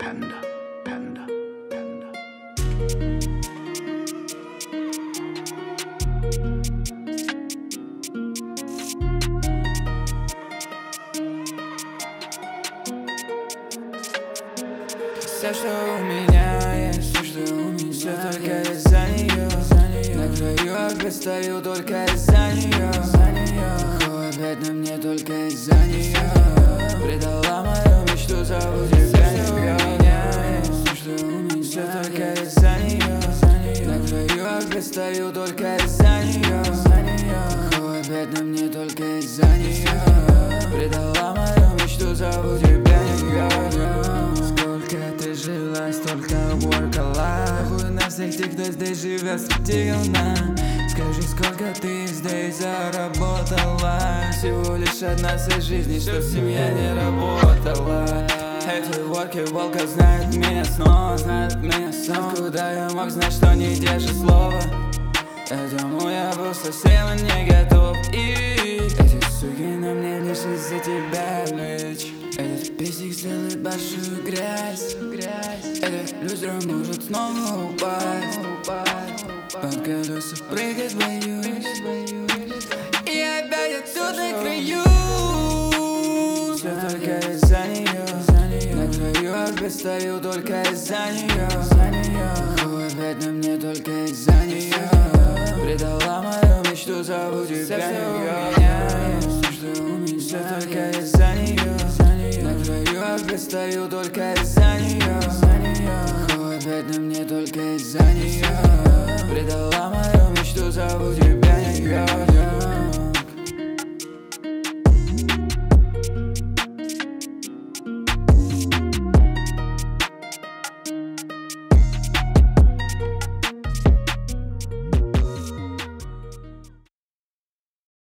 Panda, panda, panda. Все, что у меня есть, все, что у меня, все только из-за нее. На краю опять стою только из-за нее. Плохо опять на мне только из-за нее. Предала мою мечту, забудь тебя не меня. Все, что у меня, все только из-за нее. На краю опять стою только из-за нее. Плохо опять на мне только из-за нее. Предала мою мечту, забудь тебя не Сколько ты жила, столько уборкала. Хуй на всех тех, кто здесь живет, стратегна. Скажи, сколько ты здесь заработала? Всего лишь одна вся жизнь, чтоб семья не работала. Эти ворки волка знают меня снова, Откуда я мог знать, что не держит слова? Этому я был совсем не готов. И эти суки на мне лишь из-за тебя, bitch. Этот песик сделает большую грязь. Эта люстра может снова упасть. Под колеса прыгать боюсь. И опять отсюда краю. Все только из-за нее. На краю опять стою только из-за нее. Хуй опять на мне только из-за нее. Предала мою мечту, забудь тебя не Все, что у меня, все только из-за нее. На краю опять стою только из-за нее. Хуй опять на мне только из-за нее. Предала мою мечту, забудь тебя.